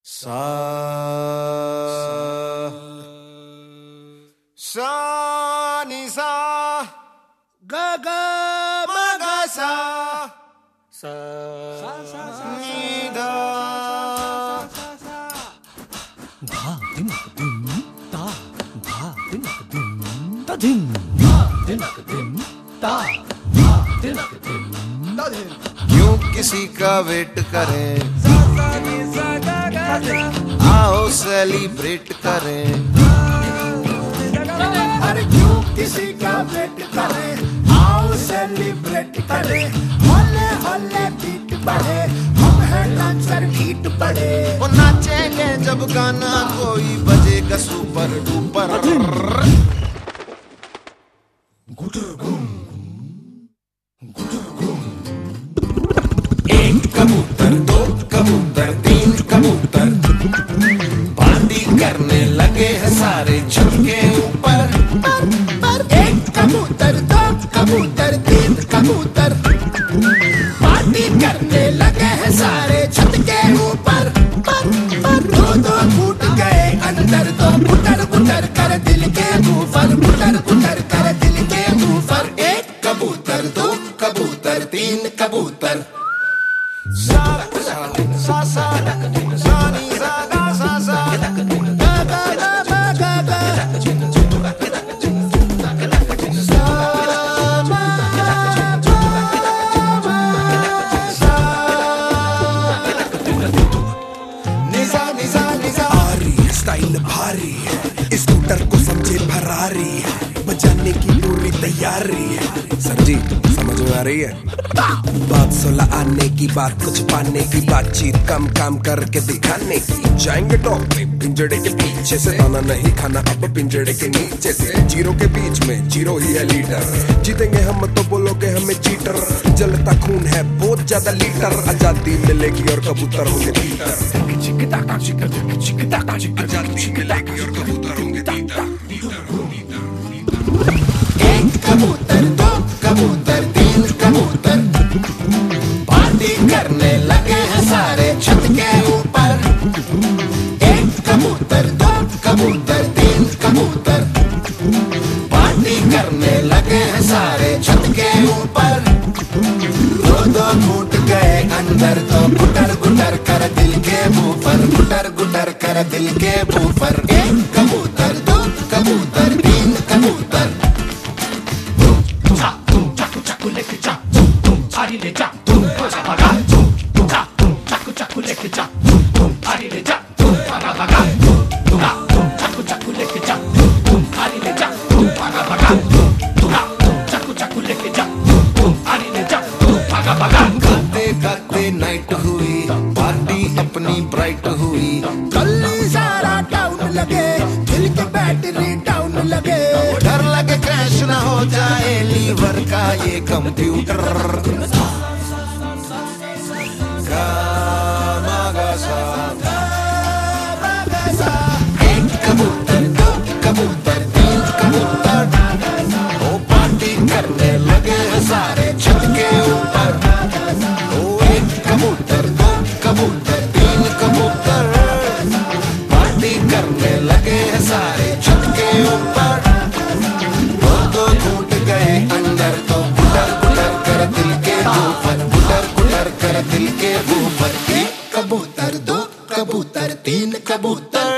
सा सा नि सा ग ग म ग सा सा नि धा धा दिनक दिन ता धा दिनक दिन ता दिन धा दिनक दिन ता धा दिनक दिन ता दिन। क्यों किसी का वेट करें, आओ सेलिब्रेट करें। अरे क्यों किसी का वेट करें, आओ सेलिब्रेट करें। होले होले बीट बढ़े, हम हैं डांसर हीट बढ़े। वो नाचेंगे जब गाना कोई बजेगा सुपर डुपर। एक कबूतर, दो कबूतर, तीन कबूतर, पार्टी करने लगे हैं सारे छत के ऊपर। एक कबूतर, दो कबूतर, तीन कबूतर, पार्टी करने लगे हैं सारे छत के ऊपर। दो दो फूट गए अंदर, तो बुटर बुटर कर दिल के ऊपर, बुटर बुटर कर दिल के ऊपर। एक कबूतर, दो कबूतर, तीन कबूतर। सा सा सा सा सा नि सा गा सा सा गा गा गा गा गा गा सा मा सा नि सा नि सा नि सा। आरी स्टाइल भारी है, इस स्कूटर को समझे फरारी है, बजाने की पूरी तैयारी है। सर जी समझ में आ रही है बात? 16 आने की बात, कुछ पाने की बातचीत, कम काम करके दिखाने की। जाएंगे टॉप पे पिंजड़े के पीछे से, दाना नहीं खाना अब पिंजड़े के नीचे से। जीरो के बीच में जीरो ही है लीडर, जीतेंगे हम तो बोलोगे हमें चीटर। जलता खून है बहुत ज्यादा लीटर, आजादी मिलेगी और कबूतर होंगे तीतर। आजादी मिलेगी और कबूतर होंगे तीतर। एक कबूतर, दो कबूतर, तीन कबूतर, पार्टी करने लगे हैं सारे छत के ऊपर। एक कबूतर, दो कबूतर, तीन कबूतर, पार्टी करने लगे हैं सारे छत के ऊपर। दो दो फूट गए अंदर, तो गुटर गुटर कर दिल के ऊपर, गुटर गुटर कर दिल के ऊपर। एक कबूतर, दो कबूतर, तीन कबूतर। लेके जा भारी ले जा भागा भागा, चाकू चाकू लेके जा भारी ले जा भागा भागा, चाकू चाकू लेके जा भारी ले जा भागा भागा, चाकू चाकू लेके जा भारी ले जा भागा भागा। गाते गाते नाइट हुई, पार्टी अपनी ब्राइट हुई। कल सारा टाउन लगे, दिल के बैटरी डाउन लगे। डर लगे क्रैश ना हो जाए लीवर का ये कंप्यूटर। गा मा गा सा एक कबूतर, दो कबूतर, तीन कबूतर, ओ पार्टी करने लगे हैं सारे छत के ऊपर। ओ एक कबूतर, दो कबूतर, तीन कबूतर, पार्टी करने लगे हैं सारे छत के ऊपर। दो दो फूट गए अंदर, तो गुटर गुटर कर दिल के ऊपर, गुटर गुटर कर दिल के ऊपर। एक कबूतर, दो कबूतर, तीन कबूतर।